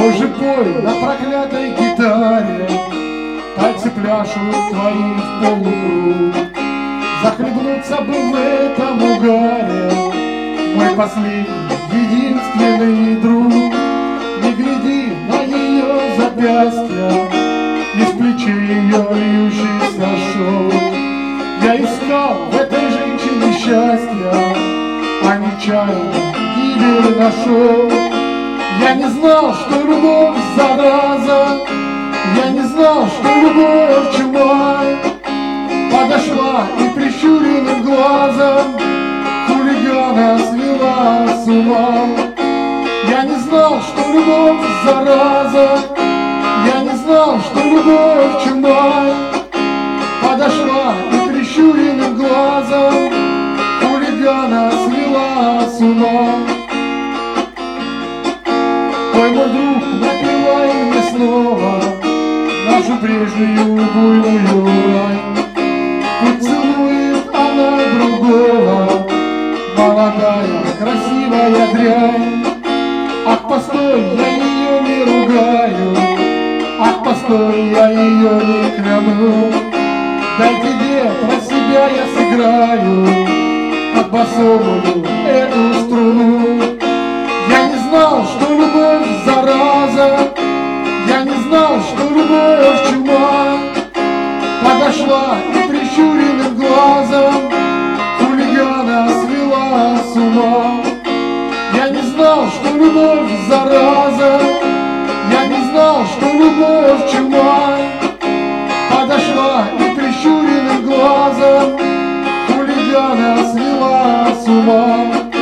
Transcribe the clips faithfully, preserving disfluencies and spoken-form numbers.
Боже, пой на проклятой гитаре, пальцы пляшут твои в полукруг. Захлебнуться бы в этом угаре мой последний, единственный друг. Не гляди на ее запястья, из плечей ее льющийся шелк. Я искал в этой женщине счастья, а нечаянно гибель нашел. Я не знал, что любовь зараза, я не знал, что любовь чума. Подошла и прищуренным глазом хулигана свела с ума. Я не знал, что любовь зараза, я не знал, что любовь чума. Подошла и прищуренным глазом хулигана свела с ума. Ой, мой друг, напевай мне снова нашу прежнюю буйную рань. Пусть целует она другого, молодая, красивая дрянь. Ах, постой, я ее не ругаю, ах, постой, я ее не кляну. Дай тебе про себя я сыграю под басовую эту струну. Я не знал, что любовь зараза, я не знал, что любовь чума. Подошла и прищуренным глазом хулигана свела с ума. Я не знал, что любовь зараза, я не знал, что любовь чума. Подошла и прищуренным глазом хулигана свела с ума.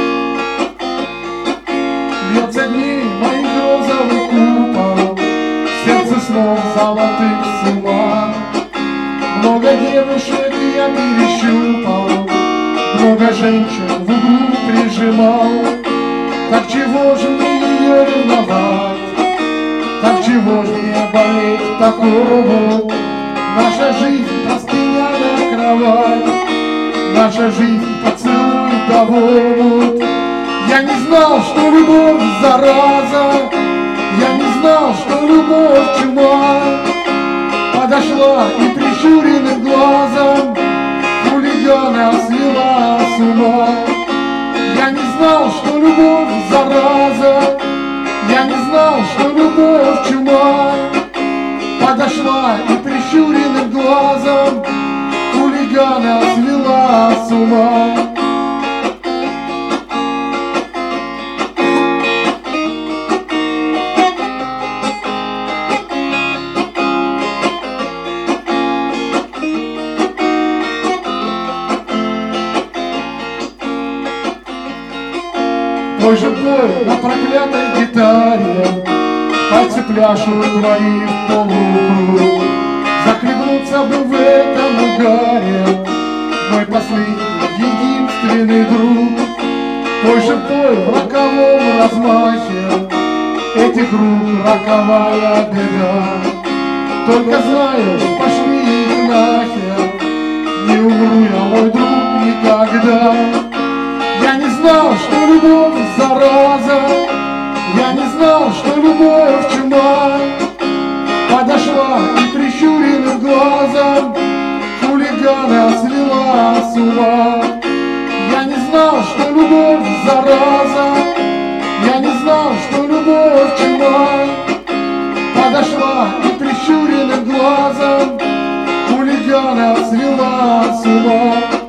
Льется дней моих розовых купол, сердце снов золотых с ума. Много девушек я перещупал, много женщин в углу прижимал. Так чего же мне ее ревновать, так чего же мне болеть такому? Наша жизнь простыня на кровать, наша жизнь поцелуй да вомут. Я не знал, что любовь зараза, я не знал, что любовь чума. Подошла и прищуренным глазом хулигана свела с ума. Я не знал, что любовь зараза, я не знал, что любовь чума. Подошла и прищуренным глазом хулигана свела с ума. Твой же бой на проклятой гитаре, пальцы пляшут твои в полукруг. Захлебнуться бы в этом угаре мой последний, единственный друг. Твой же бой в роковом размахе этих рук роковая беда. Только знаешь, пошли их нахер, не умру я, мой друг, никогда. Я не знал, что любовь зараза, я не знал, что любовь чума. Подошла и прищуренным глазом хулигана свела с ума. Я не знал, что любовь зараза, я не знал, что любовь чума. Подошла и прищуренным глазом хулигана свела с ума.